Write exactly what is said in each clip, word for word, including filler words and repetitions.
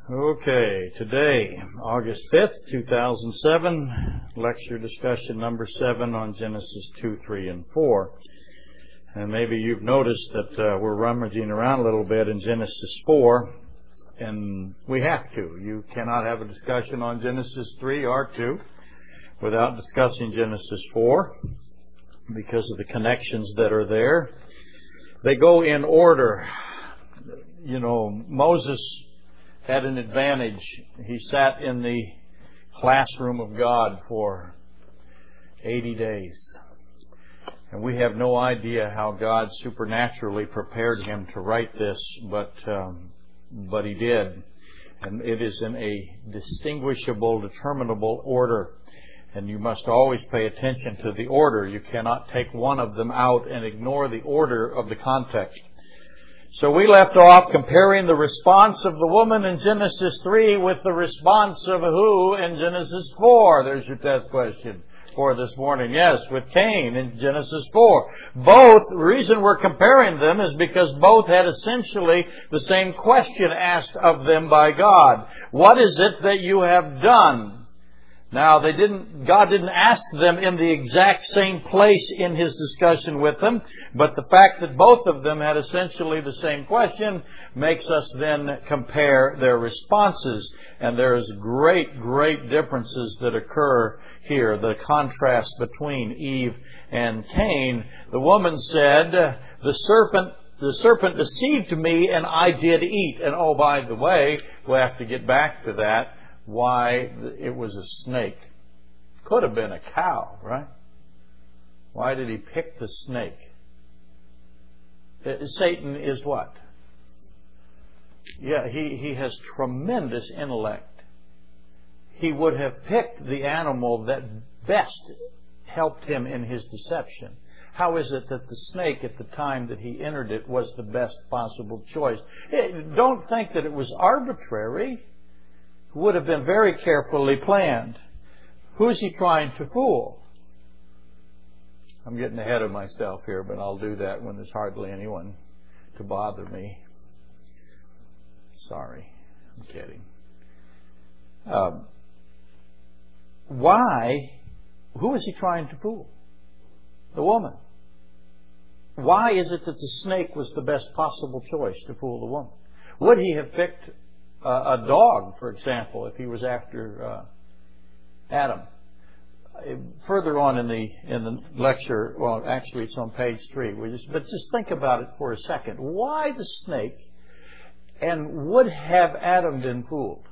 Okay, today, August fifth, two thousand seven, lecture discussion number seven on Genesis two, three, and four. And maybe you've noticed that uh, we're rummaging around a little bit in Genesis four, and we have to. You cannot have a discussion on Genesis three or two without discussing Genesis four because of the connections that are there. They go in order. You know, Moses had an advantage. He sat in the classroom of God for eighty days. And we have no idea how God supernaturally prepared him to write this, but um, but he did. And it is in a distinguishable, determinable order. And you must always pay attention to the order. You cannot take one of them out and ignore the order of the context. So we left off comparing the response of the woman in Genesis three with the response of who in Genesis four. There's your test question for this morning. Yes, with Cain in Genesis four. Both, the reason we're comparing them is because both had essentially the same question asked of them by God. What is it that you have done? Now, they didn't, God didn't ask them in the exact same place in His discussion with them, but the fact that both of them had essentially the same question makes us then compare their responses. And there's great, great differences that occur here. The contrast between Eve and Cain. The woman said, the serpent The serpent deceived me and I did eat. And oh, by the way, we'll have to get back to that. Why it was a snake. Could have been a cow, right? Why did he pick the snake? Satan is what? Yeah, he, he has tremendous intellect. He would have picked the animal that best helped him in his deception. How is it that the snake at the time that he entered it was the best possible choice? Don't think that it was arbitrary. Would have been very carefully planned. Who's he trying to fool? I'm getting ahead of myself here, but I'll do that when there's hardly anyone to bother me. Sorry, I'm kidding. Um, why? Who is he trying to fool? The woman. Why is it that the snake was the best possible choice to fool the woman? Would he have picked Uh, a dog, for example, if he was after uh, Adam? Further on in the in the lecture, well, actually it's on page three. We just, but just think about it for a second. Why the snake? And would have Adam been fooled?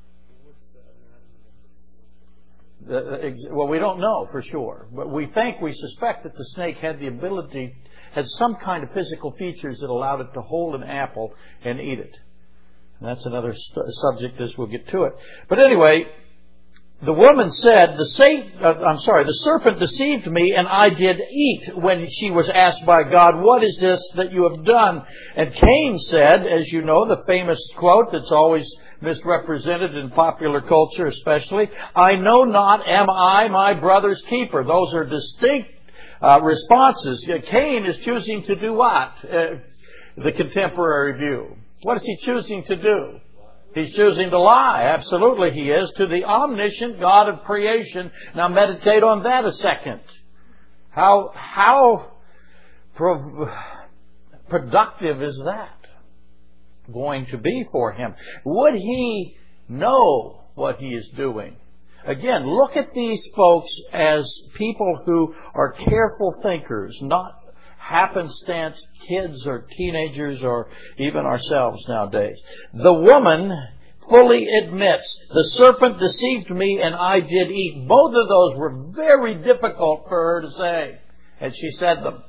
The, well, we don't know for sure, but we think, we suspect that the snake had the ability, had some kind of physical features that allowed it to hold an apple and eat it. That's another st- subject as we'll get to it. But anyway, the woman said, the Satan, uh, I'm sorry, the serpent deceived me and I did eat, when she was asked by God, what is this that you have done? And Cain said, as you know, the famous quote that's always misrepresented in popular culture especially, I know not, am I my brother's keeper? Those are distinct uh, responses. Cain is choosing to do what? Uh, the contemporary view. What is he choosing to do? He's choosing to lie. Absolutely he is. To the omniscient God of creation. Now meditate on that a second. How, how pro- productive is that going to be for him? Would he know what he is doing? Again, look at these folks as people who are careful thinkers, not happenstance kids or teenagers or even ourselves nowadays. The woman fully admits, the serpent deceived me and I did eat. Both of those were very difficult for her to say. And she said them.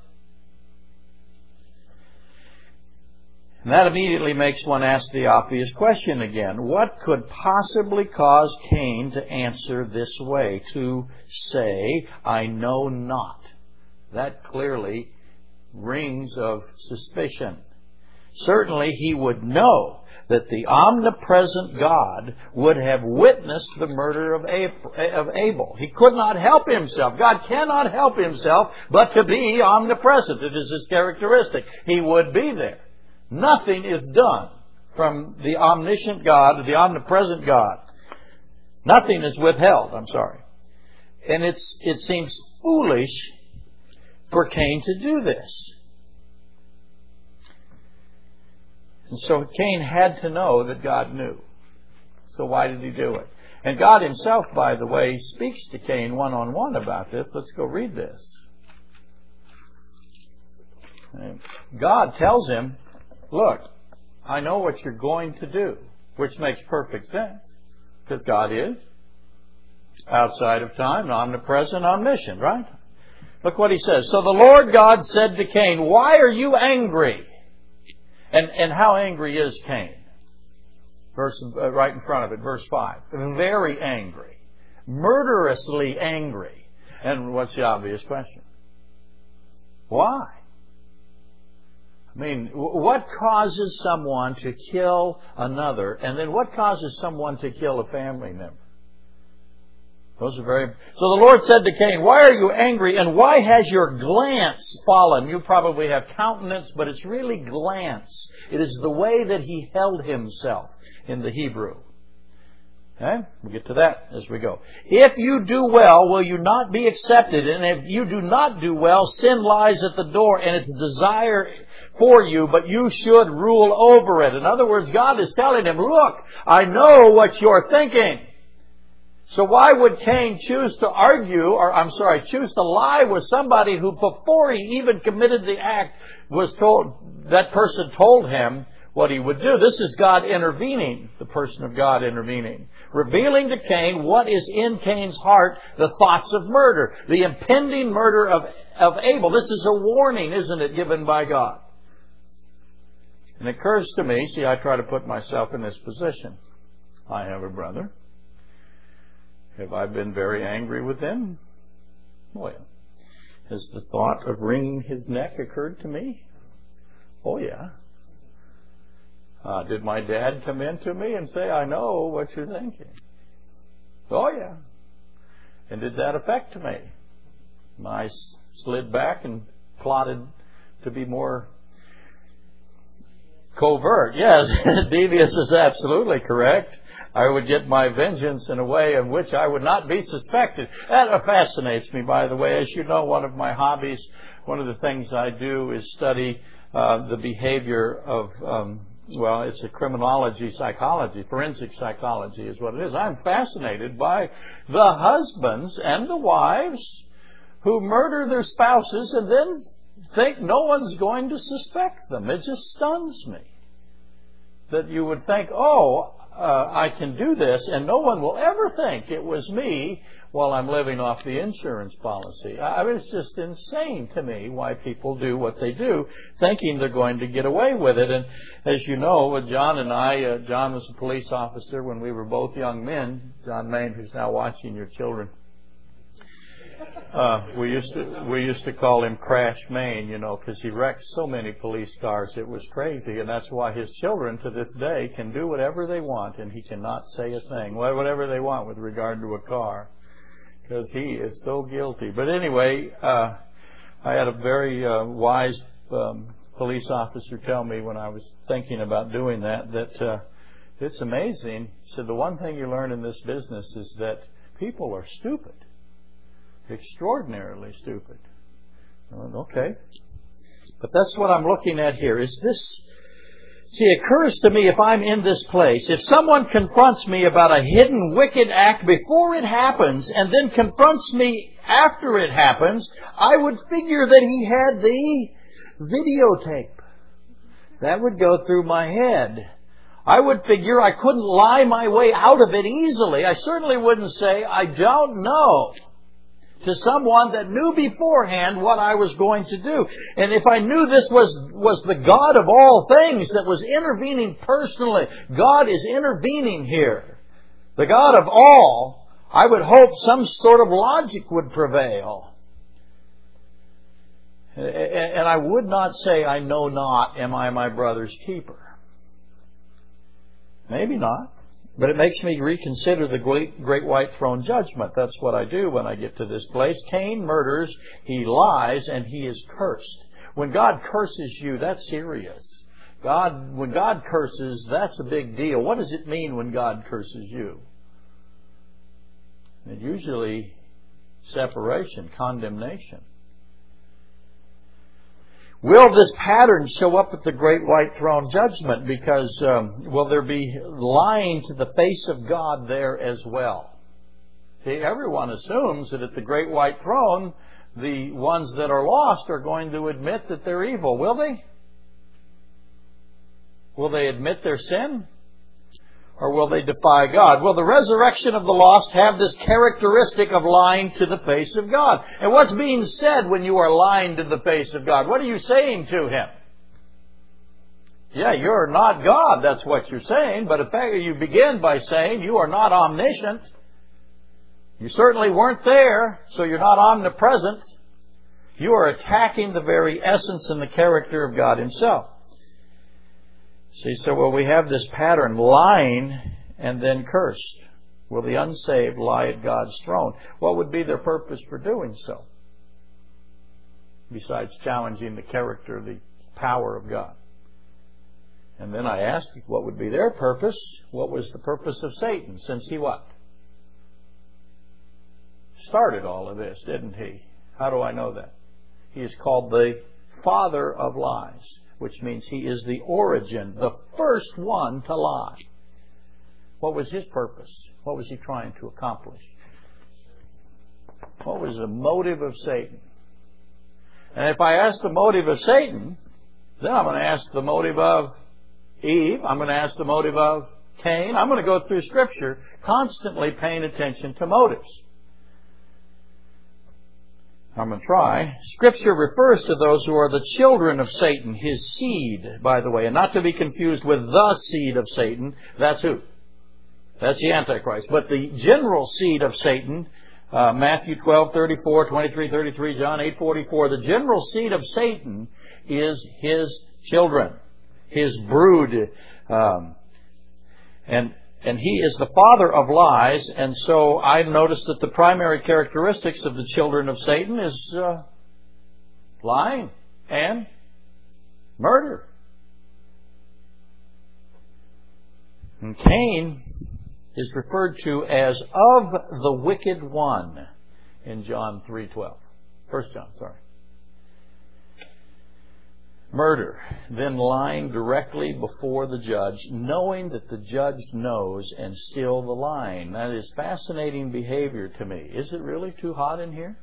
And that immediately makes one ask the obvious question again. What could possibly cause Cain to answer this way? To say, I know not. That clearly rings of suspicion. Certainly he would know that the omnipresent God would have witnessed the murder of Abel. He could not help himself. God cannot help himself but to be omnipresent. It is his characteristic. He would be there. Nothing is done from the omniscient God, the omnipresent God. Nothing is withheld, I'm sorry. And it's it seems foolish for Cain to do this. And so Cain had to know that God knew. So why did he do it? And God himself, by the way, speaks to Cain one-on-one about this. Let's go read this. God tells him, look, I know what you're going to do, which makes perfect sense, because God is outside of time, omnipresent, omniscient, right? Look what he says. So the Lord God said to Cain, why are you angry? And, and how angry is Cain? Verse uh, right in front of it, verse five. Very angry. Murderously angry. And what's the obvious question? Why? I mean, what causes someone to kill another? And then what causes someone to kill a family member? Those are very... So the Lord said to Cain, why are you angry and why has your glance fallen? You probably have countenance, but it's really glance. It is the way that he held himself in the Hebrew. Okay? We'll get to that as we go. If you do well, will you not be accepted? And if you do not do well, sin lies at the door and its desire for you, but you should rule over it. In other words, God is telling him, look, I know what you're thinking. So why would Cain choose to argue, or I'm sorry, choose to lie with somebody who before he even committed the act was told, that person told him what he would do? This is God intervening, the person of God intervening, revealing to Cain what is in Cain's heart, the thoughts of murder, the impending murder of, of Abel. This is a warning, isn't it, given by God? And it occurs to me, see, I try to put myself in this position. I have a brother. Have I been very angry with him? Well, has the thought of wringing his neck occurred to me? Oh, yeah. Uh, did my dad come in to me and say, I know what you're thinking? Oh, yeah. And did that affect me? I slid back and plotted to be more covert. Yes, devious is absolutely correct. I would get my vengeance in a way of which I would not be suspected. That fascinates me, by the way. As you know, one of my hobbies, one of the things I do is study uh, the behavior of, um, well, it's a criminology psychology, forensic psychology is what it is. I'm fascinated by the husbands and the wives who murder their spouses and then think no one's going to suspect them. It just stuns me that you would think, oh, Uh, I can do this, and no one will ever think it was me while I'm living off the insurance policy. I mean, it's just insane to me why people do what they do, thinking they're going to get away with it. And as you know, John and I, uh, John was a police officer when we were both young men. John Maine, who's now watching your children. Uh, we used to we used to call him Crash Maine, you know, because he wrecked so many police cars. It was crazy, and that's why his children to this day can do whatever they want, and he cannot say a thing, whatever they want with regard to a car, because he is so guilty. But anyway, uh, I had a very uh, wise um, police officer tell me when I was thinking about doing that that uh, it's amazing. He said the one thing you learn in this business is that people are stupid. Extraordinarily stupid. Okay. But that's what I'm looking at here. Is this... See, it occurs to me if I'm in this place, if someone confronts me about a hidden wicked act before it happens and then confronts me after it happens, I would figure that he had the videotape. That would go through my head. I would figure I couldn't lie my way out of it easily. I certainly wouldn't say, I don't know, to someone that knew beforehand what I was going to do. And if I knew this was, was the God of all things that was intervening personally, God is intervening here, the God of all, I would hope some sort of logic would prevail. And I would not say, I know not, am I my brother's keeper? Maybe not. But it makes me reconsider the great, great white throne judgment. That's what I do when I get to this place. Cain murders, he lies, and he is cursed. When God curses you, that's serious. God, when God curses, that's a big deal. What does it mean when God curses you? It usually separation, condemnation. Will this pattern show up at the great white throne judgment? Because um, will there be lying to the face of God there as well? See, everyone assumes that at the great white throne, the ones that are lost are going to admit that they're evil. Will they? Will they admit their sin? Or will they defy God? Will the resurrection of the lost have this characteristic of lying to the face of God? And what's being said when you are lying to the face of God? What are you saying to Him? Yeah, you're not God, that's what you're saying. But in fact, you begin by saying you are not omniscient. You certainly weren't there, so you're not omnipresent. You are attacking the very essence and the character of God Himself. See, so will we have this pattern, lying and then cursed? Will the unsaved lie at God's throne? What would be their purpose for doing so? Besides challenging the character, the power of God. And then I asked, what would be their purpose? What was the purpose of Satan? Since he what? Started all of this, didn't he? How do I know that? He is called the father of lies, which means he is the origin, the first one to lie. What was his purpose? What was he trying to accomplish? What was the motive of Satan? And if I ask the motive of Satan, then I'm going to ask the motive of Eve. I'm going to ask the motive of Cain. I'm going to go through Scripture constantly paying attention to motives. I'm going to try. Scripture refers to those who are the children of Satan, his seed, by the way, and not to be confused with the seed of Satan. That's who? That's the Antichrist. But the general seed of Satan, uh, Matthew twelve thirty-four, twenty-three thirty-three, John eight forty-four, the general seed of Satan is his children, his brood. Um, and And he is the father of lies, and so I've noticed that the primary characteristics of the children of Satan is uh, lying and murder. And Cain is referred to as of the wicked one in John three twelve. First John, sorry. Murder, then lying directly before the judge, knowing that the judge knows and still the lying. That is fascinating behavior to me. Is it really too hot in here?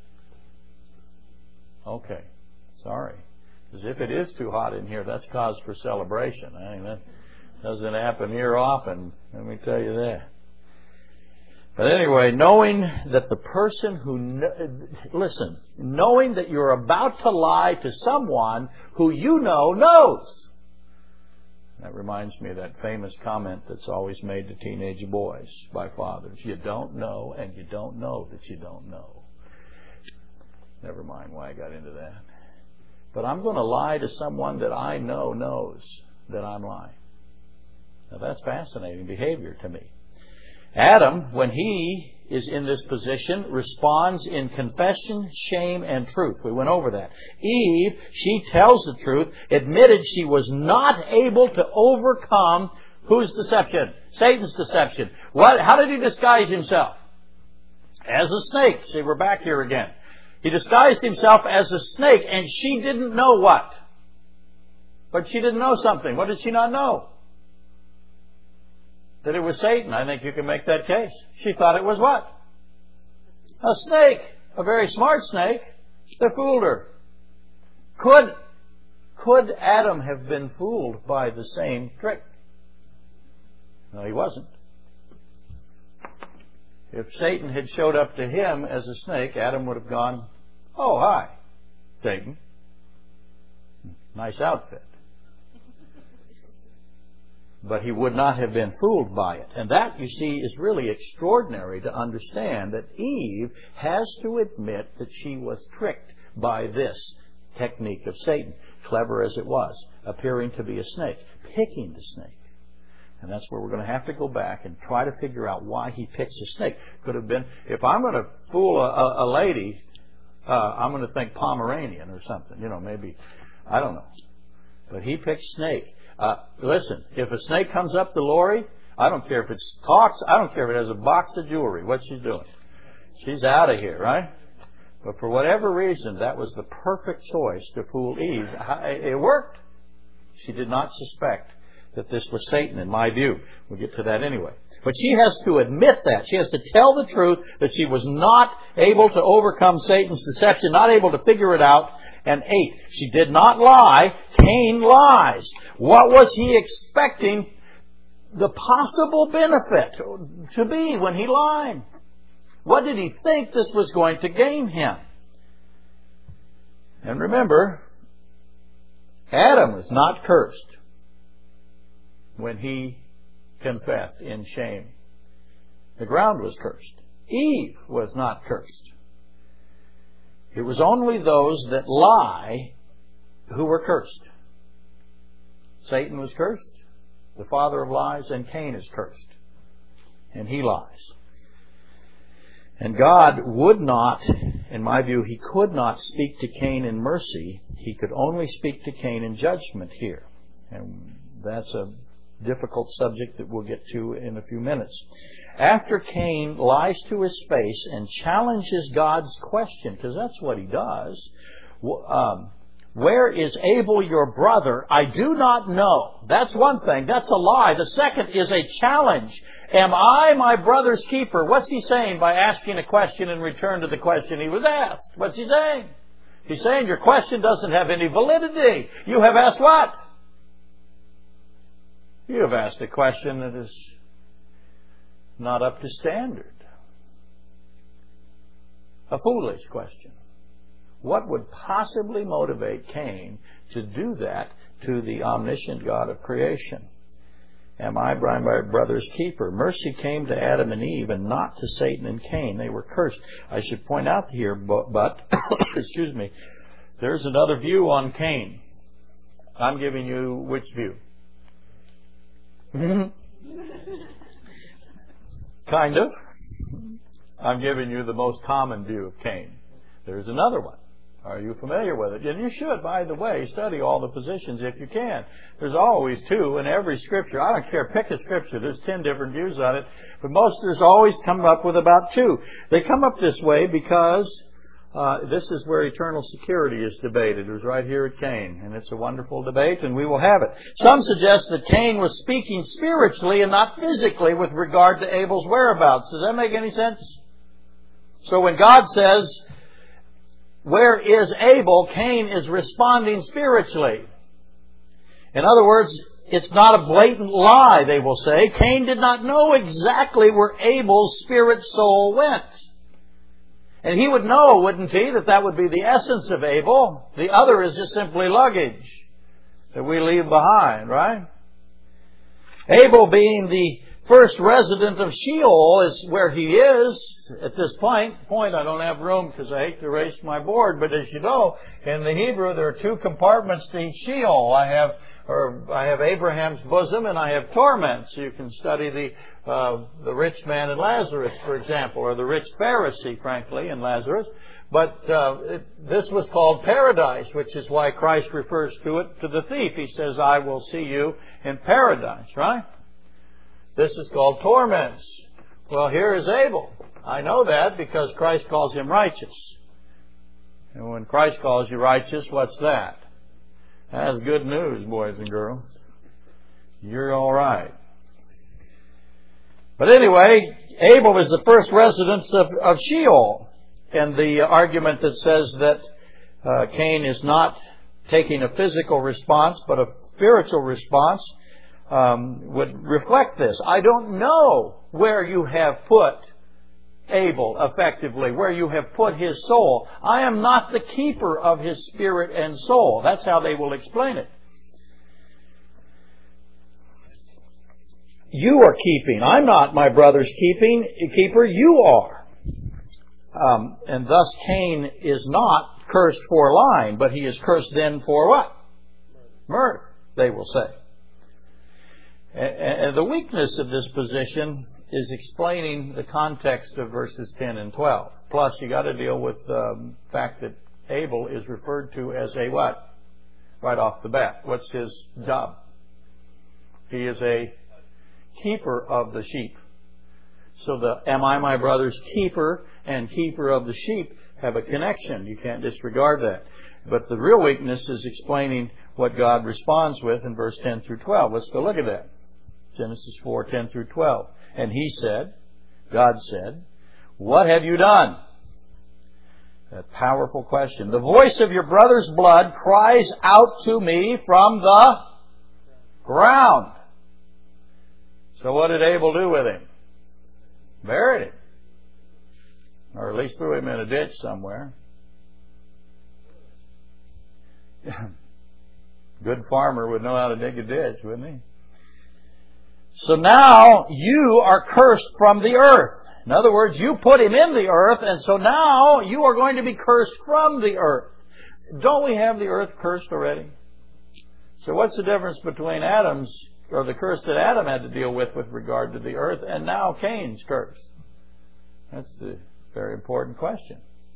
Okay, sorry. Because if it is too hot in here, that's cause for celebration. I mean, that doesn't happen here often, let me tell you that. But anyway, knowing that the person who, kn- listen, knowing that you're about to lie to someone who you know knows. That reminds me of that famous comment that's always made to teenage boys by fathers. You don't know, and you don't know that you don't know. Never mind why I got into that. But I'm going to lie to someone that I know knows that I'm lying. Now that's fascinating behavior to me. Adam, when he is in this position, responds in confession, shame, and truth. We went over that. Eve, she tells the truth, admitted she was not able to overcome whose deception? Satan's deception. What? How did he disguise himself? As a snake. See, we're back here again. He disguised himself as a snake, and she didn't know what? But she didn't know something. What did she not know? That it was Satan. I think you can make that case. She thought it was what? A snake. A very smart snake. They fooled her. Could, could Adam have been fooled by the same trick? No, he wasn't. If Satan had showed up to him as a snake, Adam would have gone, "Oh, hi, Satan. Nice outfit." But he would not have been fooled by it. And that, you see, is really extraordinary to understand, that Eve has to admit that she was tricked by this technique of Satan, clever as it was, appearing to be a snake, picking the snake. And that's where we're going to have to go back and try to figure out why he picks a snake. Could have been, if I'm going to fool a, a, a lady, uh, I'm going to think Pomeranian or something. You know, maybe, I don't know. But he picked snake. Uh, listen, if a snake comes up to Lori, I don't care if it talks, I don't care if it has a box of jewelry, what she's doing. She's out of here, right? But for whatever reason, that was the perfect choice to fool Eve. It worked. She did not suspect that this was Satan, in my view. We'll get to that anyway. But she has to admit that. She has to tell the truth that she was not able to overcome Satan's deception, not able to figure it out, and ate. She did not lie. Cain lies. What was he expecting the possible benefit to be when he lied? What did he think this was going to gain him? And remember, Adam was not cursed when he confessed in shame. The ground was cursed. Eve was not cursed. It was only those that lie who were cursed. Satan was cursed, the father of lies, and Cain is cursed. And he lies. And God would not, in my view, He could not speak to Cain in mercy. He could only speak to Cain in judgment here. And that's a difficult subject that we'll get to in a few minutes. After Cain lies to his face and challenges God's question, because that's what he does, um, where is Abel your brother? I do not know. That's one thing. That's a lie. The second is a challenge. Am I my brother's keeper? What's he saying by asking a question in return to the question he was asked? What's he saying? He's saying your question doesn't have any validity. You have asked what? You have asked a question that is not up to standard. A foolish question. What would possibly motivate Cain to do that to the omniscient God of creation? Am I my brother's keeper? Mercy came to Adam and Eve and not to Satan and Cain. They were cursed. I should point out here, but, but excuse me, there's another view on Cain. I'm giving you which view? Kind of. I'm giving you the most common view of Cain. There's another one. Are you familiar with it? And you should, by the way, study all the positions if you can. There's always two in every scripture. I don't care, pick a scripture. There's ten different views on it. But most, there's always come up with about two. They come up this way because uh, this is where eternal security is debated. It was right here at Cain. And it's a wonderful debate, and we will have it. Some suggest that Cain was speaking spiritually and not physically with regard to Abel's whereabouts. Does that make any sense? So when God says, where is Abel? Cain is responding spiritually. In other words, it's not a blatant lie, they will say. Cain did not know exactly where Abel's spirit soul went. And he would know, wouldn't he, that that would be the essence of Abel. The other is just simply luggage that we leave behind, right? Abel being the first resident of Sheol is where he is at this point. Point, I don't have room because I hate to erase my board. But as you know, in the Hebrew there are two compartments to Sheol. I have, or I have Abraham's bosom and I have torments. You can study the uh, the rich man and Lazarus, for example, or the rich Pharisee, frankly, and Lazarus. But uh, it, this was called paradise, which is why Christ refers to it to the thief. He says, "I will see you in paradise," right? This is called torments. Well, here is Abel. I know that because Christ calls him righteous. And when Christ calls you righteous, what's that? That's good news, boys and girls. You're all right. But anyway, Abel is the first resident of, of Sheol. And the argument that says that uh, Cain is not taking a physical response, but a spiritual response, Um, would reflect this. I don't know where you have put Abel effectively, where you have put his soul. I am not the keeper of his spirit and soul. That's how they will explain it. You are keeping. I'm not my brother's keeping keeper. You are. Um, and thus Cain is not cursed for lying, but he is cursed then for what? Murder, they will say. And the weakness of this position is explaining the context of verses ten and twelve. Plus, you got to deal with the um, fact that Abel is referred to as a what? right off the bat. What's his job? He is a keeper of the sheep. So the am I my brother's keeper and keeper of the sheep have a connection. You can't disregard that. But the real weakness is explaining what God responds with in verse ten through twelve. Let's go look at that. Genesis four, ten through twelve. And he said, God said, what have you done? That powerful question. The voice of your brother's blood cries out to me from the ground. So what did Abel do with him? Buried him. Or at least threw him in a ditch somewhere. Good farmer would know how to dig a ditch, wouldn't he? So now you are cursed from the earth. In other words, you put him in the earth, and so now you are going to be cursed from the earth. Don't we have the earth cursed already? So what's the difference between Adam's, or the curse that Adam had to deal with with regard to the earth, and now Cain's curse? That's a very important question.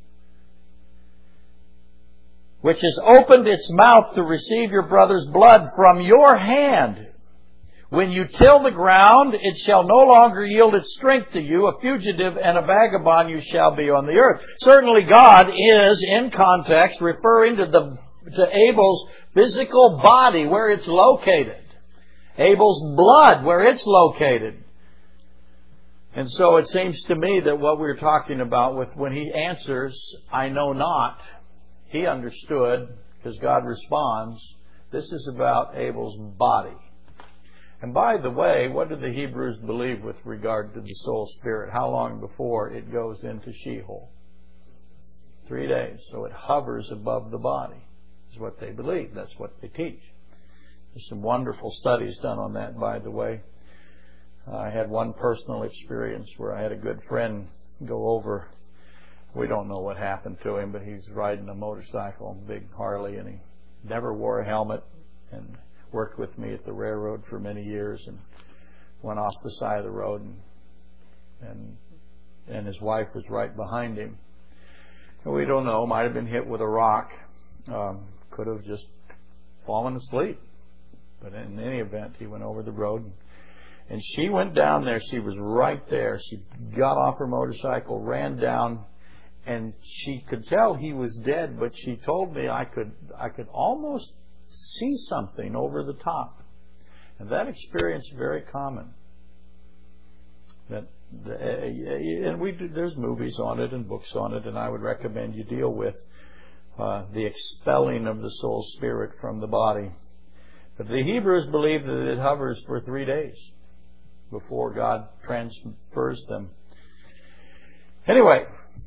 Which has opened its mouth to receive your brother's blood from your hand. When you till the ground, it shall no longer yield its strength to you. A fugitive and a vagabond you shall be on the earth. Certainly God is, in context, referring to the to Abel's physical body, where it's located. Abel's blood, where it's located. And so it seems to me that what we're talking about with when he answers, I know not, he understood, because God responds, this is about Abel's body. And by the way, what did the Hebrews believe with regard to the soul spirit? How long before it goes into Sheol? Three days. So it hovers above the body. That's what they believe. That's what they teach. There's some wonderful studies done on that, by the way. I had one personal experience where I had a good friend go over. We don't know what happened to him, but he's riding a motorcycle, a big Harley, and he never wore a helmet, and worked with me at the railroad for many years, and went off the side of the road, and and, and his wife was right behind him. And we don't know, might have been hit with a rock, um, could have just fallen asleep. But in any event, he went over the road, and, and she went down there. She was right there. She got off her motorcycle, ran down, and she could tell he was dead, but she told me I could I could almost see something over the top. And that experience is very common. That the, and we do, there's movies on it and books on it, and I would recommend you deal with uh, the expelling of the soul spirit from the body. But the Hebrews believe that it hovers for three days before God transfers them. Anyway,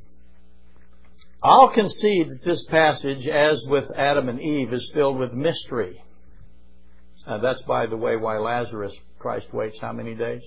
I'll concede that this passage, as with Adam and Eve, is filled with mystery. Uh, that's, by the way, why Lazarus, Christ waits how many days?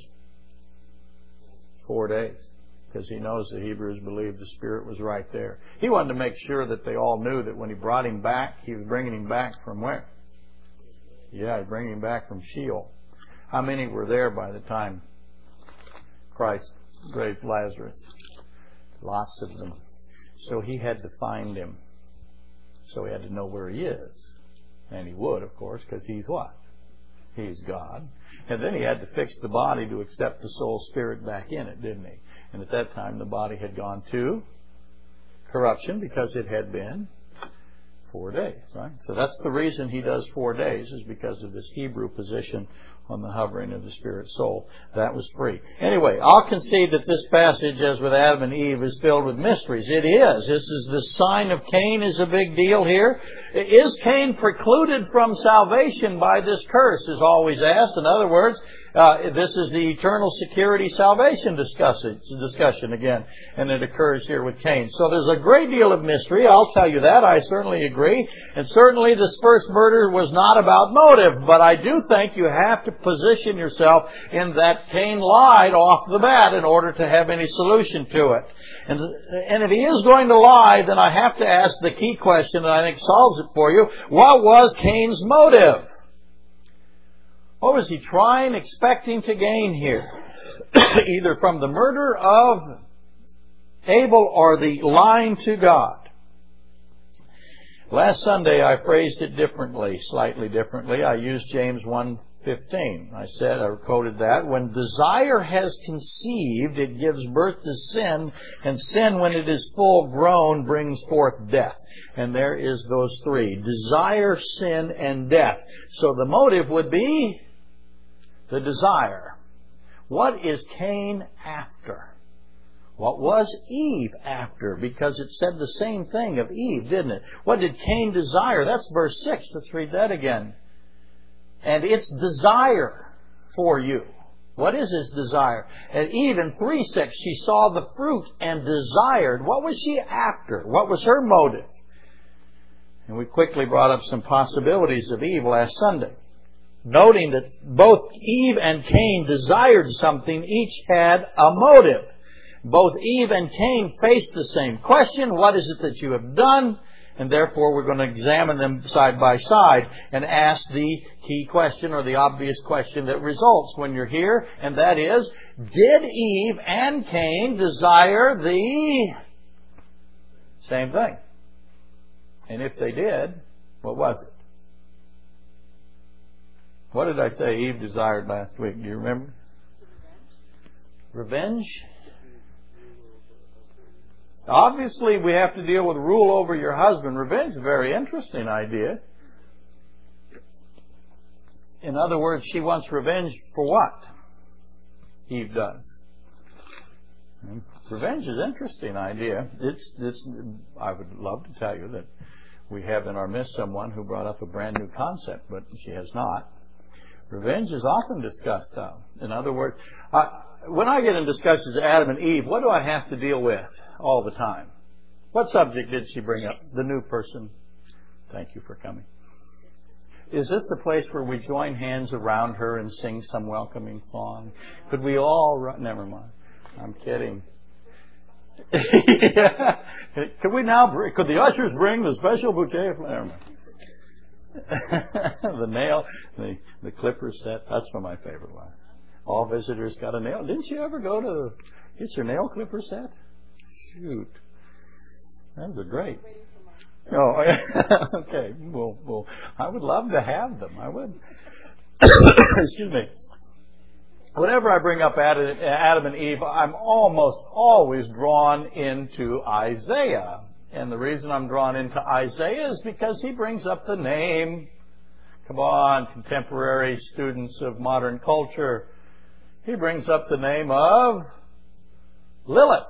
Four days. Because he knows the Hebrews believed the Spirit was right there. He wanted to make sure that they all knew that when he brought him back, he was bringing him back from where? Yeah, he was bringing him back from Sheol. How many were there by the time Christ raised Lazarus? Lots of them. So he had to find him. So he had to know where he is. And he would, of course, because he's what? He's God. And then he had to fix the body to accept the soul spirit back in it, didn't he? And at that time the body had gone to corruption because it had been four days, right? So that's the reason he does four days, is because of this Hebrew position on the hovering of the spirit soul. That was free. Anyway, I'll concede that this passage, as with Adam and Eve, is filled with mysteries. It is. This is the sign of Cain is a big deal here. Is Cain precluded from salvation by this curse, is always asked. In other words, Uh, this is the eternal security salvation discussion, discussion again, and it occurs here with Cain. So there's a great deal of mystery, I'll tell you that, I certainly agree. And certainly this first murder was not about motive, but I do think you have to position yourself in that Cain lied off the bat in order to have any solution to it. And, and if he is going to lie, then I have to ask the key question, and I think solves it for you. What was Cain's motive? What was he trying, expecting to gain here? Either from the murder of Abel or the lying to God. Last Sunday I phrased it differently, slightly differently. I used James one fifteen. I said, I quoted that, when desire has conceived, it gives birth to sin, and sin, when it is full grown, brings forth death. And there is those three: desire, sin, and death. So the motive would be the desire. What is Cain after? What was Eve after? Because it said the same thing of Eve, didn't it? What did Cain desire? That's verse six. Let's read that again. And its desire for you. What is his desire? And Eve in three six, she saw the fruit and desired. What was she after? What was her motive? And we quickly brought up some possibilities of Eve last Sunday, noting that both Eve and Cain desired something. Each had a motive. Both Eve and Cain faced the same question: what is it that you have done? And therefore we're going to examine them side by side and ask the key question, or the obvious question that results when you're here, and that is, did Eve and Cain desire the same thing? And if they did, what was it? What did I say Eve desired last week? Do you remember? Revenge? Obviously, we have to deal with rule over your husband. Revenge is a very interesting idea. In other words, she wants revenge for what? Eve does. Revenge is an interesting idea. It's, it's, I would love to tell you that we have in our midst someone who brought up a brand new concept, but she has not. Revenge is often discussed of. In other words, I, when I get in discussions of Adam and Eve, what do I have to deal with all the time? What subject did she bring up? The new person. Thank you for coming. Is this the place where we join hands around her and sing some welcoming song? Could we all run? Never mind. I'm kidding. Yeah. Could we now bring, could the ushers bring the special bouquet of flowers? The nail, the, the clipper set, that's one of my favorite ones. All visitors got a nail. Didn't you ever go to get your nail clipper set? Shoot. Those are great. Oh, okay. Well, well, I would love to have them. I would. Excuse me. Whenever I bring up Adam and Eve, I'm almost always drawn into Isaiah. And the reason I'm drawn into Isaiah is because he brings up the name. Come on, contemporary students of modern culture. He brings up the name of Lilith.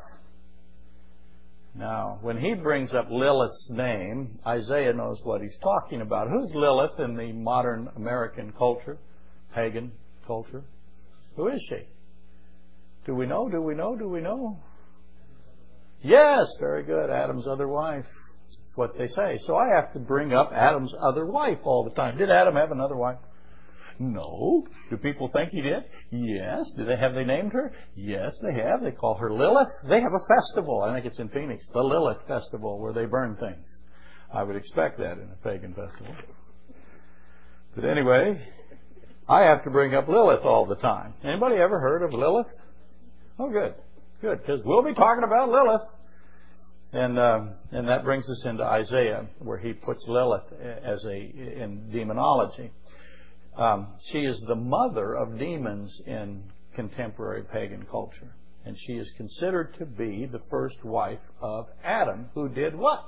Now, when he brings up Lilith's name, Isaiah knows what he's talking about. Who's Lilith in the modern American culture, pagan culture? Who is she? Do we know? Do we know? Do we know? Yes, very good. Adam's other wife. That's what they say. So I have to bring up Adam's other wife all the time. Did Adam have another wife? No. Do people think he did? Yes. Do they have they named her? Yes, they have. They call her Lilith. They have a festival. I think it's in Phoenix, the Lilith Festival, where they burn things. I would expect that in a pagan festival. But anyway, I have to bring up Lilith all the time. Anybody ever heard of Lilith? Oh, good. Good, because we'll be talking about Lilith. And um, and that brings us into Isaiah, where he puts Lilith as a in demonology. Um, she is the mother of demons in contemporary pagan culture. And she is considered to be the first wife of Adam, who did what?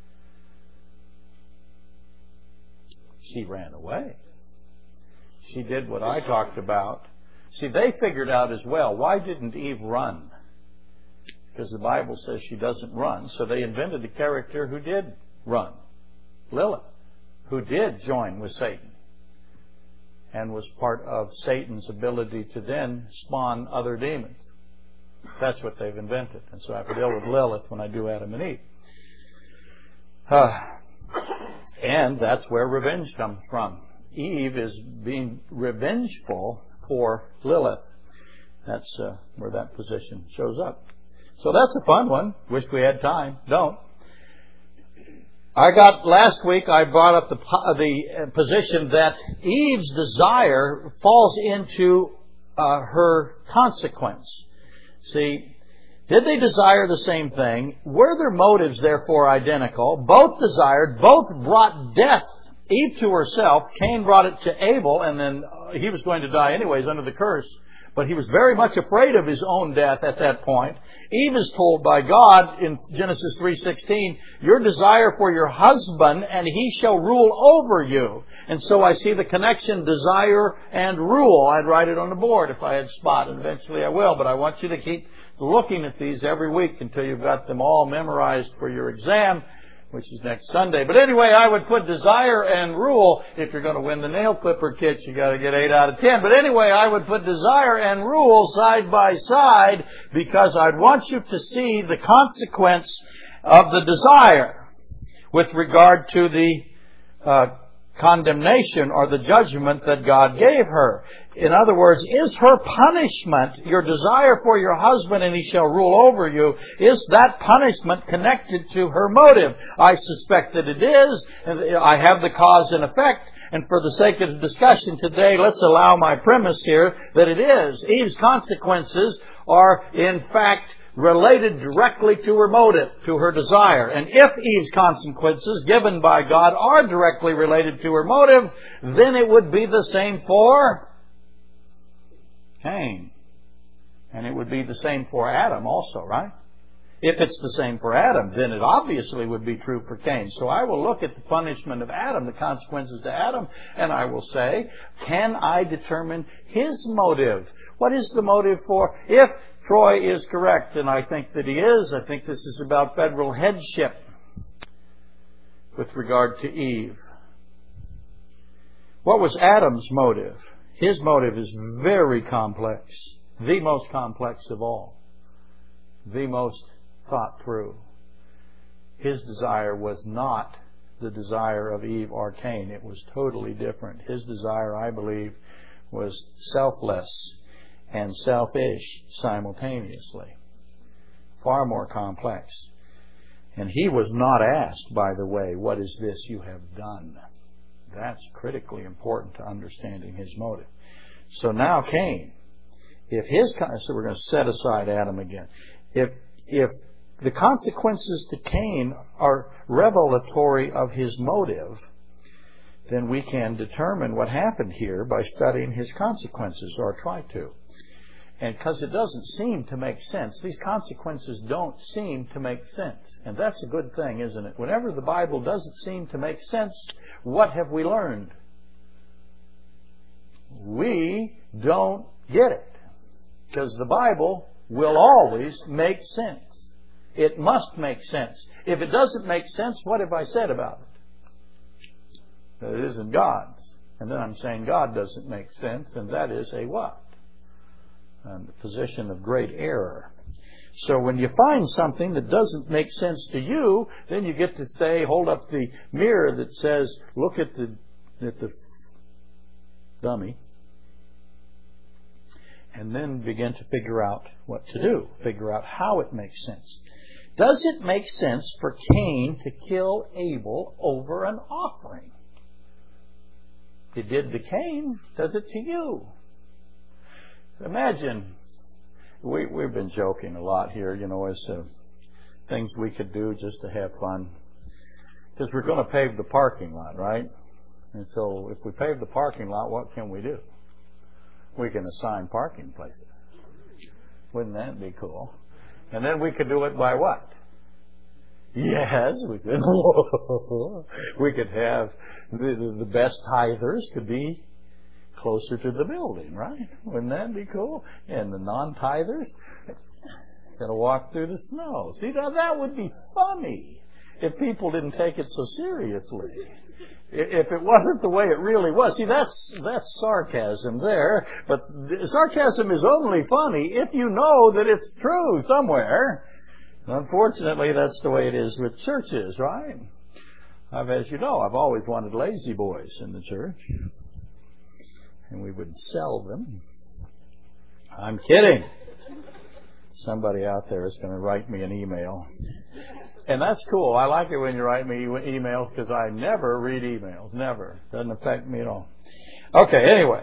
She ran away. She did what I talked about. See, they figured out as well, why didn't Eve run? Because the Bible says she doesn't run. So they invented a character who did run. Lilith, who did join with Satan and was part of Satan's ability to then spawn other demons. That's what they've invented. And so I have to deal with Lilith when I do Adam and Eve. Uh, and that's where revenge comes from. Eve is being revengeful for Lilith. That's uh, where that position shows up. So that's a fun one. Wish we had time. Don't. I got, last week I brought up the, the position that Eve's desire falls into uh, her consequence. See, Did they desire the same thing? Were their motives therefore identical? Both desired, both brought death. Eve to herself, Cain brought it to Abel, and then he was going to die anyways under the curse. But he was very much afraid of his own death at that point. Eve is told by God in Genesis three sixteen, your desire for your husband, and he shall rule over you. And so I see the connection, desire and rule. I'd write it on the board if I had spot, and eventually I will. But I want you to keep looking at these every week until you've got them all memorized for your exam, which is next Sunday. But anyway, I would put desire and rule. If you're going to win the nail clipper kit, you got to get eight out of ten. But anyway, I would put desire and rule side by side because I'd want you to see the consequence of the desire with regard to the uh, condemnation or the judgment that God gave her. In other words, is her punishment, your desire for your husband and he shall rule over you, is that punishment connected to her motive? I suspect that it is, and I have the cause and effect. And for the sake of discussion today, let's allow my premise here that it is. Eve's consequences are, in fact, related directly to her motive, to her desire. And if Eve's consequences given by God are directly related to her motive, then it would be the same for Cain. And it would be the same for Adam also, right? If it's the same for Adam, then it obviously would be true for Cain. So I will look at the punishment of Adam, the consequences to Adam, and I will say, can I determine his motive? What is the motive for? If Troy is correct, and I think that he is, I think this is about federal headship with regard to Eve. What was Adam's motive? His motive is very complex, the most complex of all, the most thought through. His desire was not the desire of Eve or Cain. It was totally different. His desire, I believe, was selfless and selfish simultaneously. Far more complex. And he was not asked, by the way, what is this you have done? That's critically important to understanding his motive. So now Cain, if his, so we're going to set aside Adam again. If, if the consequences to Cain are revelatory of his motive, then we can determine what happened here by studying his consequences, or try to. And because it doesn't seem to make sense. These consequences don't seem to make sense. And that's a good thing, isn't it? Whenever the Bible doesn't seem to make sense, what have we learned? We don't get it. Because the Bible will always make sense. It must make sense. If it doesn't make sense, what have I said about it? That it isn't God's. And then I'm saying God doesn't make sense, and that is a what? A position of great error. So when you find something that doesn't make sense to you, then you get to say, hold up the mirror that says, look at the, at the dummy, and then begin to figure out what to do, figure out how it makes sense. Does it make sense for Cain to kill Abel over an offering? It did to Cain. Does it to you? Imagine, we, we've been joking a lot here, you know, as uh, things we could do just to have fun. Because we're going to pave the parking lot, right? And so if we pave the parking lot, what can we do? We can assign parking places. Wouldn't that be cool? And then we could do it by what? Yes, we could. We could have the, the, the best tithers could be closer to the building, right? Wouldn't that be cool? And the non-tithers got to walk through the snow. See, now that would be funny if people didn't take it so seriously. If it wasn't the way it really was. See, that's that's sarcasm there. But sarcasm is only funny if you know that it's true somewhere. Unfortunately, that's the way it is with churches, right? I've, as you know, I've always wanted lazy boys in the church. And we would sell them. I'm kidding. Somebody out there is going to write me an email. And that's cool. I like it when you write me emails because I never read emails. Never. Doesn't affect me at all. Okay, anyway.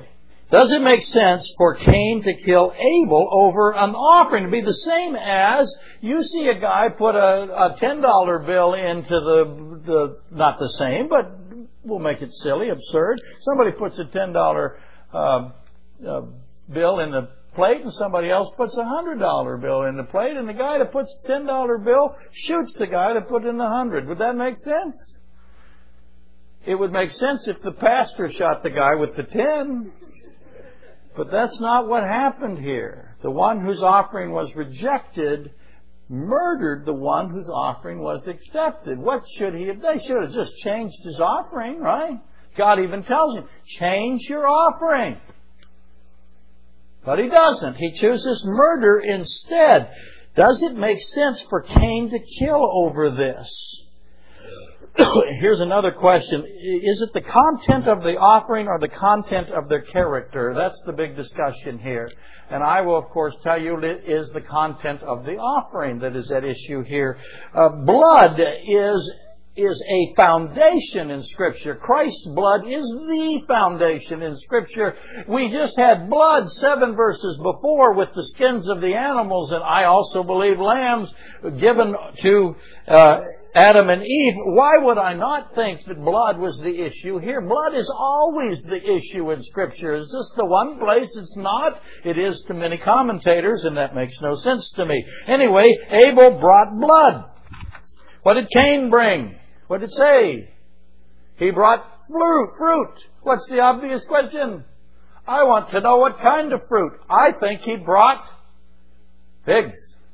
Does it make sense for Cain to kill Abel over an offering? To be the same as you see a guy put a, a ten dollar bill into the, the, not the same, but we'll make it silly, absurd. Somebody puts a ten dollar uh, uh, bill in the plate and somebody else puts a one hundred dollar bill in the plate, and the guy that puts the ten dollar bill shoots the guy that put in the one hundred. Would that make sense? It would make sense if the pastor shot the guy with the ten. But that's not what happened here. The one whose offering was rejected murdered the one whose offering was accepted. What should he have done? They should have just changed his offering, right? God even tells him, change your offering. But he doesn't. He chooses murder instead. Does it make sense for Cain to kill over this? Here's another question. Is it the content of the offering or the content of their character? That's the big discussion here. And I will, of course, tell you it is the content of the offering that is at issue here. Uh, blood is is a foundation in Scripture. Christ's blood is the foundation in Scripture. We just had blood seven verses before with the skins of the animals, and I also believe lambs given to uh, Adam and Eve. Why would I not think that blood was the issue here? Blood is always the issue in Scripture. Is this the one place it's not? It is to many commentators, and that makes no sense to me. Anyway, Abel brought blood. What did Cain bring? What did it say? He brought fruit. Fruit. What's the obvious question? I want to know what kind of fruit. I think he brought figs.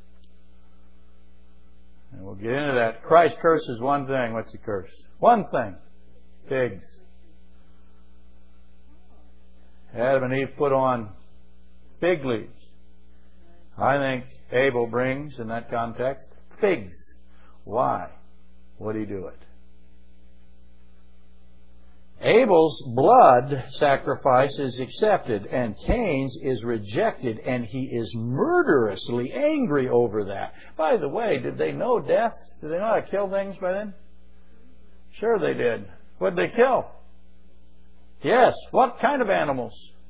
And we'll get into that. Christ curses one thing. What's he curse? One thing. Figs. Adam and Eve put on fig leaves. I think Abel brings, in that context, figs. Why would he do it? Abel's blood sacrifice is accepted and Cain's is rejected, and he is murderously angry over that. By the way, did they know death? Did they know how to kill things by then? Sure they did. What did they kill? Yes. What kind of animals?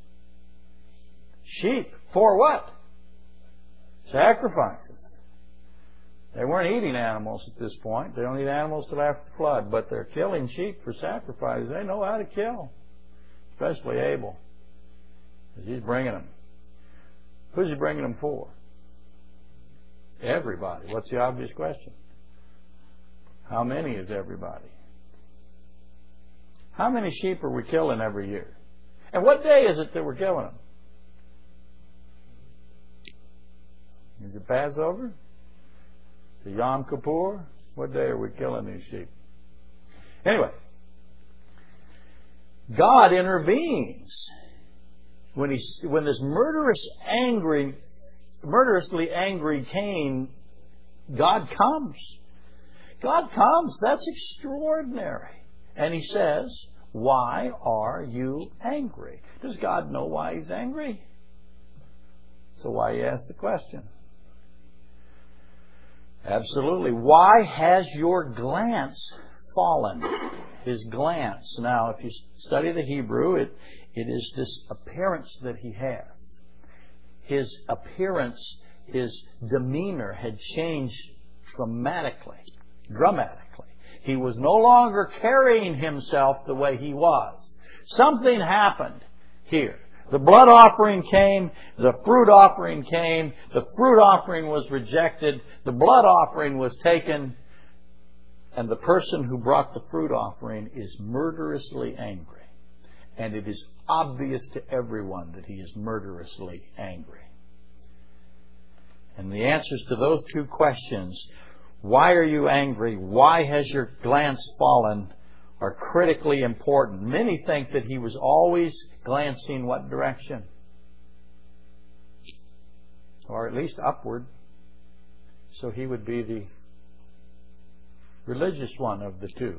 Sheep. For what? Sacrifices. They weren't eating animals at this point. They don't eat animals till after the flood. But they're killing sheep for sacrifices. They know how to kill. Especially Abel. Because he's bringing them. Who's he bringing them for? Everybody. What's the obvious question? How many is everybody? How many sheep are we killing every year? And what day is it that we're killing them? Is it Passover? Is it Yom Kippur? What day are we killing these sheep? Anyway, God intervenes when he when this murderous, angry, murderously angry Cain. God comes. God comes. That's extraordinary. And he says, "Why are you angry?" Does God know why he's angry? So why he asked the question? Absolutely. Why has your glance fallen? His glance. Now, if you study the Hebrew, it, it is this appearance that he has. His appearance, his demeanor had changed dramatically. Dramatically. He was no longer carrying himself the way he was. Something happened here. The blood offering came, the fruit offering came, the fruit offering was rejected, the blood offering was taken, and the person who brought the fruit offering is murderously angry. And it is obvious to everyone that he is murderously angry. And the answers to those two questions, why are you angry? Why has your glance fallen? Are critically important. Many think that he was always glancing what direction? Or at least upward. So he would be the religious one of the two.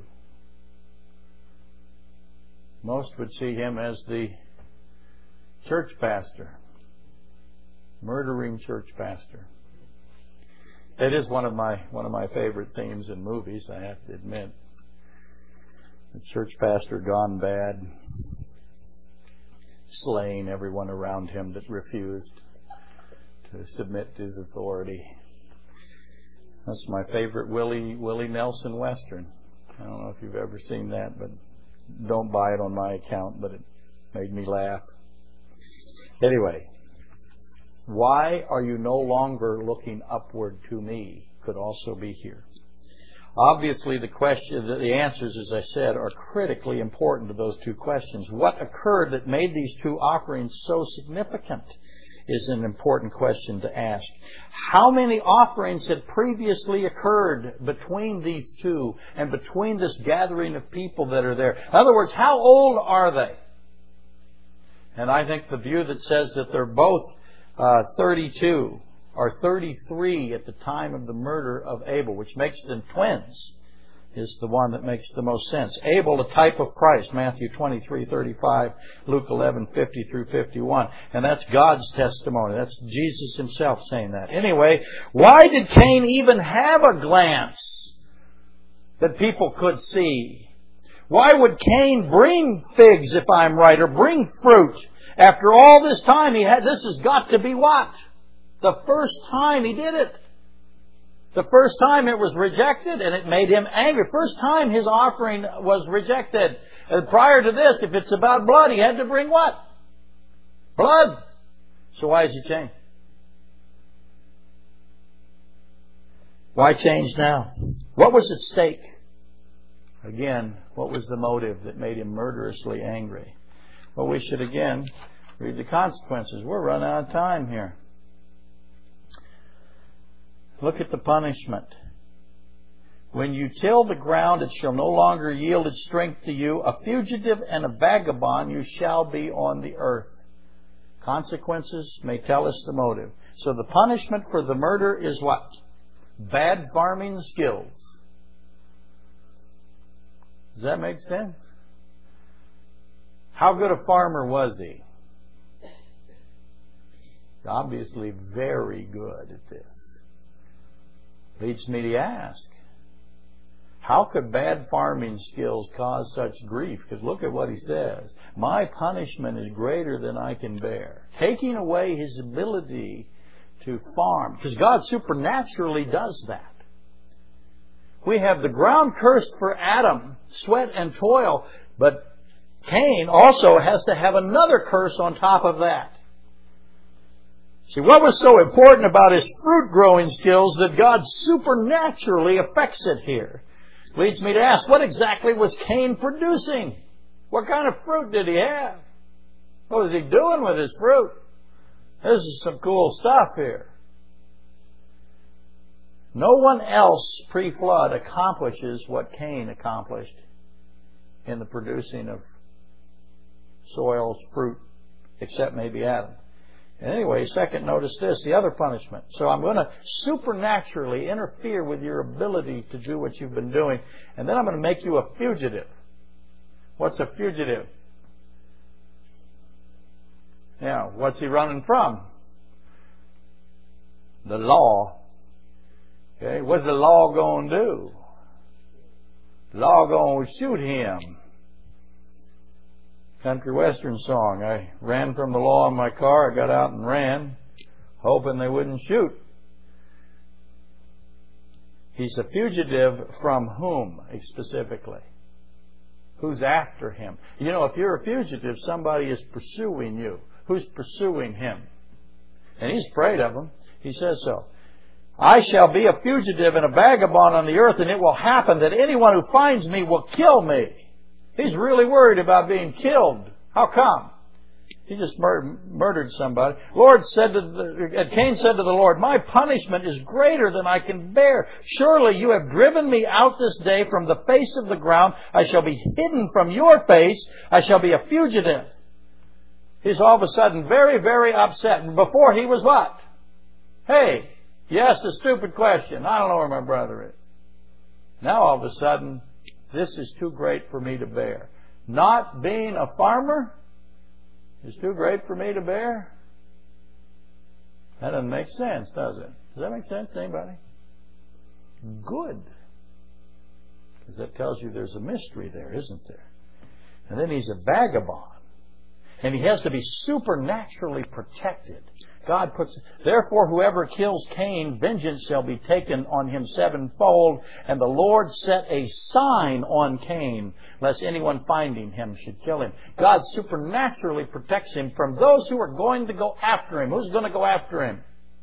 Most would see him as the church pastor. Murdering church pastor. It is one of my one of my favorite themes in movies, I have to admit. The church pastor gone bad. slaying everyone around him that refused to submit to his authority. That's my favorite Willie Willie Nelson Western. I don't know if you've ever seen that, but don't buy it on my account, but it made me laugh. Anyway, why are you no longer looking upward to me could also be here. Obviously, the question, the answers, as I said, are critically important to those two questions. What occurred that made these two offerings so significant is an important question to ask. How many offerings had previously occurred between these two and between this gathering of people that are there? In other words, how old are they? And I think the view that says that they're both uh, thirty-two or thirty-three at the time of the murder of Abel, which makes them twins, is the one that makes the most sense. Abel, a type of Christ, Matthew twenty-three thirty-five, Luke eleven fifty through fifty-one. And that's God's testimony. That's Jesus himself saying that. Anyway, why did Cain even have a glance that people could see? Why would Cain bring figs, if I'm right, or bring fruit? After all this time, he had, this has got to be what? The first time he did it. The first time it was rejected, and it made him angry. First time his offering was rejected. And prior to this, if it's about blood, he had to bring what? Blood. So why has he changed? Why change now? What was at stake? Again, what was the motive that made him murderously angry? Well, we should again read the consequences. We're running out of time here. Look at the punishment. When you till the ground, it shall no longer yield its strength to you. A fugitive and a vagabond you shall be on the earth. Consequences may tell us the motive. So the punishment for the murder is what? Bad farming skills. Does that make sense? How good a farmer was he? Obviously very good at this. Leads me to ask, how could bad farming skills cause such grief? Because look at what he says. My punishment is greater than I can bear. Taking away his ability to farm. Because God supernaturally does that. We have the ground cursed for Adam, sweat and toil, but Cain also has to have another curse on top of that. See, what was so important about his fruit growing skills that God supernaturally affects it here? Leads me to ask, what exactly was Cain producing? What kind of fruit did he have? What was he doing with his fruit? This is some cool stuff here. No one else pre-flood accomplishes what Cain accomplished in the producing of soils, fruit, except maybe Adam. And anyway, second, notice this, the other punishment. So I'm going to supernaturally interfere with your ability to do what you've been doing, and then I'm going to make you a fugitive. What's a fugitive? Now, what's he running from? The law. Okay, what's the law going to do? The law going to shoot him. Country western song. I ran from the law in my car. I got out and ran, hoping they wouldn't shoot. He's a fugitive from whom specifically? Who's after him? You know, if you're a fugitive, somebody is pursuing you. Who's pursuing him? And he's afraid of them. He says so. I shall be a fugitive and a vagabond on the earth, and it will happen that anyone who finds me will kill me. He's really worried about being killed. How come? He just mur- murdered somebody. Lord said to the, Cain said to the Lord, my punishment is greater than I can bear. Surely you have driven me out this day from the face of the ground. I shall be hidden from your face. I shall be a fugitive. He's all of a sudden very, very upset. And before he was what? Hey, you asked a stupid question. I don't know where my brother is. Now all of a sudden, this is too great for me to bear. Not being a farmer is too great for me to bear? That doesn't make sense, does it? Does that make sense to anybody? Good. Because that tells you there's a mystery there, isn't there? And then he's a vagabond. And he has to be supernaturally protected. God puts, therefore whoever kills Cain, vengeance shall be taken on him sevenfold. And the Lord set a sign on Cain, lest anyone finding him should kill him. God supernaturally protects him from those who are going to go after him. Who's going to go after him?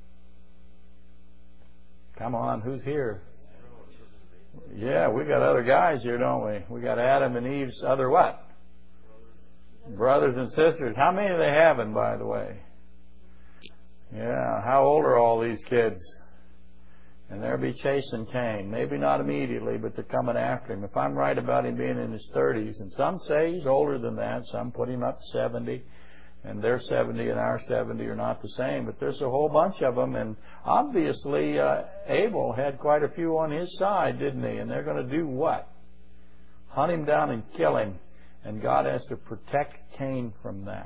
Come on, who's here? Yeah, we got other guys here, don't we? We got Adam and Eve's other what? Brothers and sisters. How many are they having, by the way? Yeah, how old are all these kids? And they'll be chasing Cain. Maybe not immediately, but they're coming after him. If I'm right about him being in his thirties, and some say he's older than that, some put him up to seventy, and their seventy and our seventy are not the same, but there's a whole bunch of them, and obviously uh, Abel had quite a few on his side, didn't he? And they're going to do what? Hunt him down and kill him, and God has to protect Cain from that.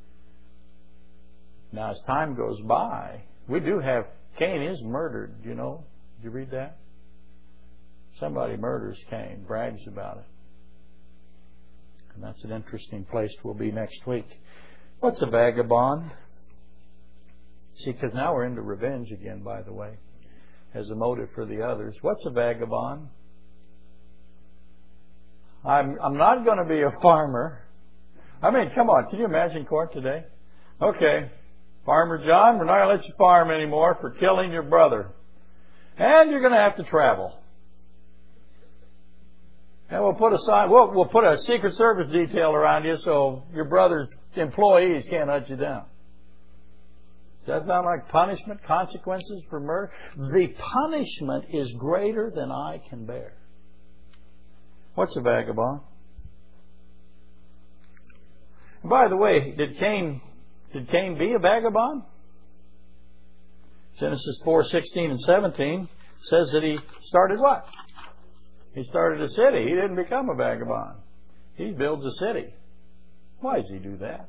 Now, as time goes by, we do have, Cain is murdered, you know. Did you read that? Somebody murders Cain, brags about it. And that's an interesting place we'll be next week. What's a vagabond? See, because now we're into revenge again, by the way, as a motive for the others. What's a vagabond? I'm, I'm not going to be a farmer. I mean, come on, can you imagine court today? Okay. Farmer John, we're not going to let you farm anymore for killing your brother. And you're going to have to travel. And we'll put a sign, we'll, we'll put a Secret Service detail around you so your brother's employees can't hunt you down. Does that sound like punishment, consequences for murder? The punishment is greater than I can bear. What's a vagabond? And by the way, did Cain... Did Cain be a vagabond? Genesis four sixteen and seventeen says that he started what? He started a city. He didn't become a vagabond. He builds a city. Why does he do that?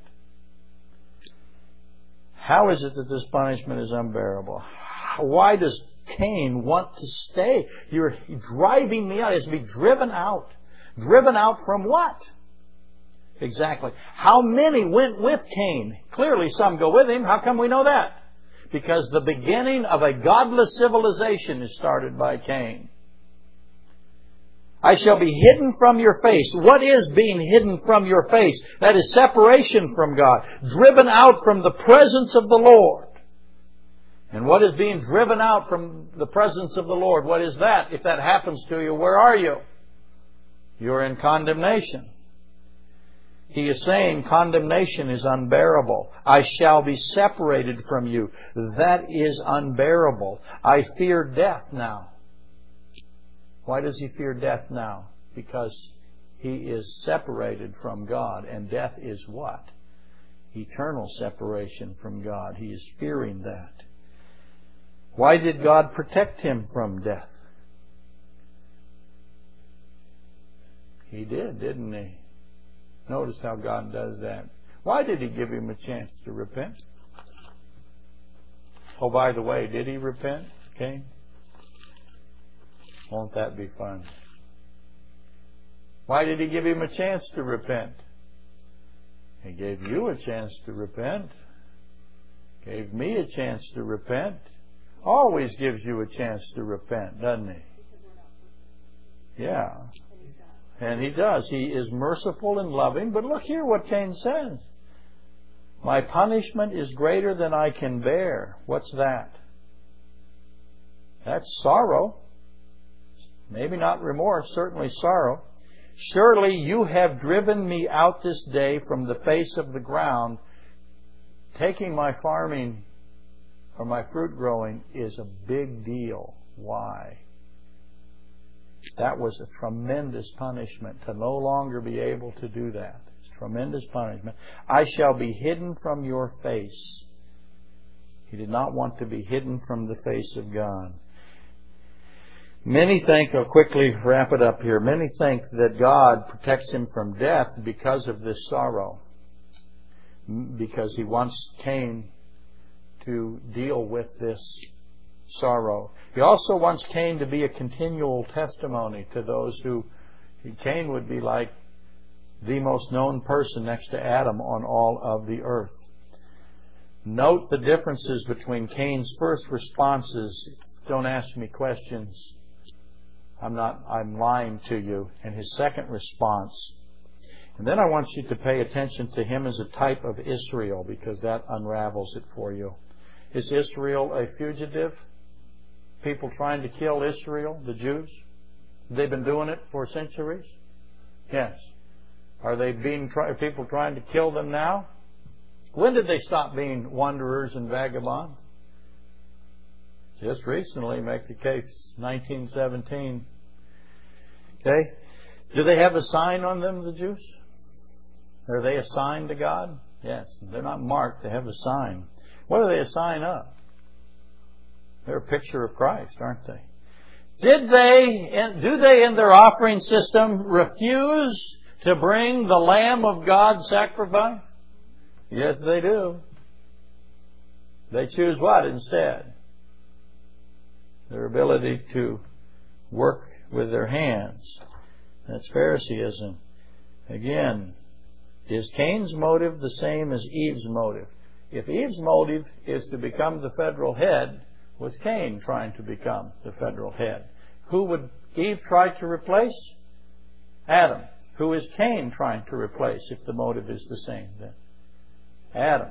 How is it that this punishment is unbearable? Why does Cain want to stay? You're driving me out. He has to be driven out. Driven out from what? Exactly. How many went with Cain? Clearly some go with him. How come we know that? Because the beginning of a godless civilization is started by Cain. I shall be hidden from your face. What is being hidden from your face? That is separation from God. Driven out from the presence of the Lord. And what is being driven out from the presence of the Lord? What is that? If that happens to you, where are you? You're in condemnation. He is saying condemnation is unbearable. I shall be separated from you. That is unbearable. I fear death now. Why does he fear death now? Because he is separated from God. And death is what? Eternal separation from God. He is fearing that. Why did God protect him from death? He did, didn't he? Notice how God does that. Why did he give him a chance to repent? Oh, by the way, did he repent, Cain? Won't that be fun? Why did he give him a chance to repent? He gave you a chance to repent. Gave me a chance to repent. Always gives you a chance to repent, doesn't he? Yeah. And he does. He is merciful and loving. But look here what Cain says. My punishment is greater than I can bear. What's that? That's sorrow. Maybe not remorse, certainly sorrow. Surely you have driven me out this day from the face of the ground. Taking my farming or my fruit growing is a big deal. Why? That was a tremendous punishment to no longer be able to do that. It's tremendous punishment. I shall be hidden from your face. He did not want to be hidden from the face of God. Many think, I'll quickly wrap it up here, many think that God protects him from death because of this sorrow. Because he wants Cain to deal with this sorrow. He also wants Cain to be a continual testimony to those who... Cain would be like the most known person next to Adam on all of the earth. Note the differences between Cain's first responses. Don't ask me questions. I'm not, I'm lying to you. And his second response. And then I want you to pay attention to him as a type of Israel, because that unravels it for you. Is Israel a fugitive? People trying to kill Israel, the Jews? They've been doing it for centuries? Yes. Are they being try, people trying to kill them now? When did they stop being wanderers and vagabonds? Just recently, make the case, nineteen seventeen. Okay? Do they have a sign on them, the Jews? Are they a sign to God? Yes. They're not marked. They have a sign. What are they a sign of? They're a picture of Christ, aren't they? Did they, do they in their offering system refuse to bring the Lamb of God sacrifice? Yes, they do. They choose what instead? Their ability to work with their hands. That's Phariseeism. Again, is Cain's motive the same as Eve's motive? If Eve's motive is to become the federal head, was Cain trying to become the federal head? Who would Eve try to replace? Adam. Who is Cain trying to replace if the motive is the same then? Adam.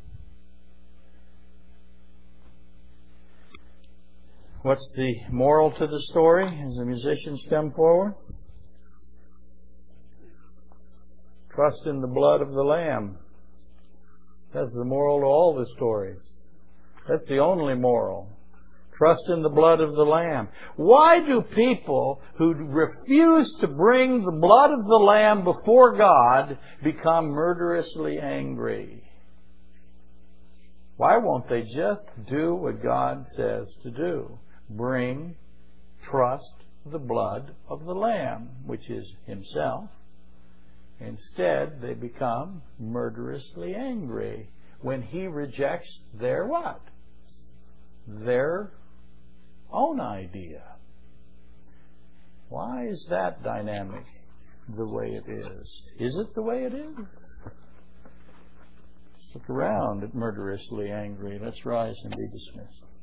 What's the moral to the story as the musicians come forward? Trust in the blood of the Lamb. That's the moral to all the stories. That's the only moral. Trust in the blood of the Lamb. Why do people who refuse to bring the blood of the Lamb before God become murderously angry? Why won't they just do what God says to do? Bring, trust the blood of the Lamb, which is Himself. Instead, they become murderously angry when He rejects their what? Their own idea. Why is that dynamic the way it is? Is it the way it is? Look around at murderously angry. Let's rise and be dismissed.